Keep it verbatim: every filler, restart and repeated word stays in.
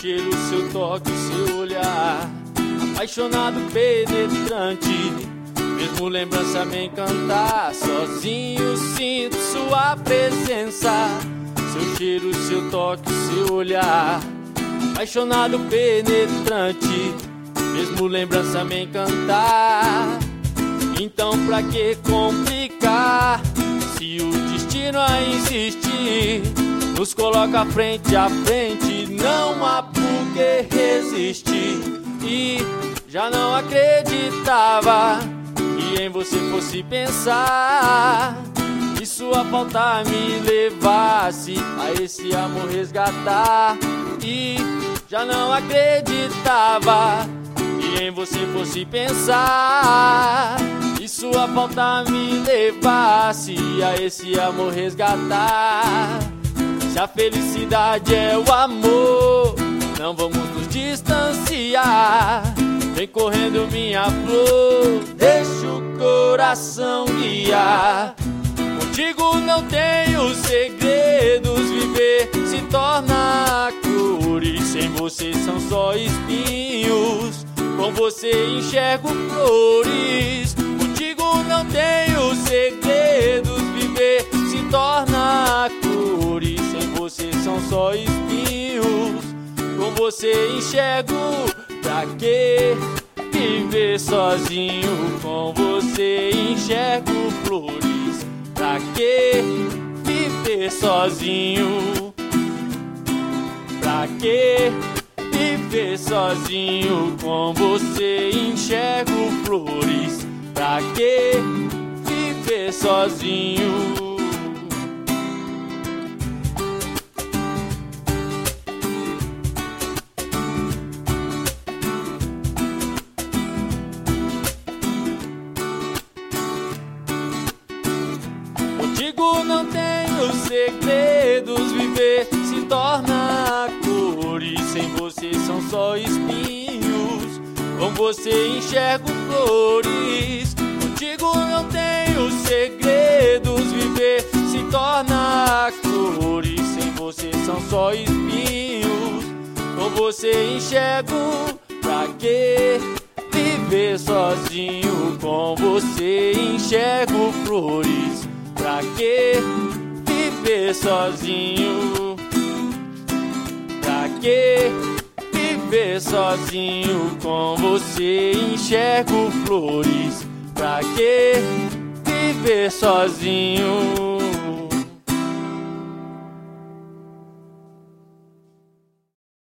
cheiro, seu toque, seu olhar, apaixonado, penetrante, mesmo lembrança me encantar. Sozinho sinto sua presença, seu cheiro, seu toque, seu olhar, apaixonado, penetrante, mesmo lembrança me encantar. Então pra que complicar, se o destino a insistir nos coloca frente a frente, não há por que resistir. E já não acreditava que em você fosse pensar, que sua falta me levasse a esse amor resgatar. E já não acreditava que em você fosse pensar, que sua falta me levasse a esse amor resgatar. Se a felicidade é o amor, não vamos nos distanciar. Vem correndo minha flor, deixa o coração guiar. Contigo não tenho segredos, viver se torna cores. Sem você são só espinhos, com você enxergo flores. Contigo não tenho segredos, viver se torna cores. Sem você são só espinhos, com você enxergo. Pra que viver sozinho, com você enxergo flores. Pra que viver sozinho, pra que viver sozinho, com você enxergo flores. Pra que viver sozinho? Contigo não tenho segredos, viver se torna cores. Sem você são só espinhos, com você enxergo flores. Contigo não tenho segredos, viver se torna cores. Sem você são só espinhos, com você enxergo. Pra que viver sozinho, com você enxergo flores. Pra que viver sozinho, pra que viver sozinho, com você enxergo flores. Pra que viver sozinho?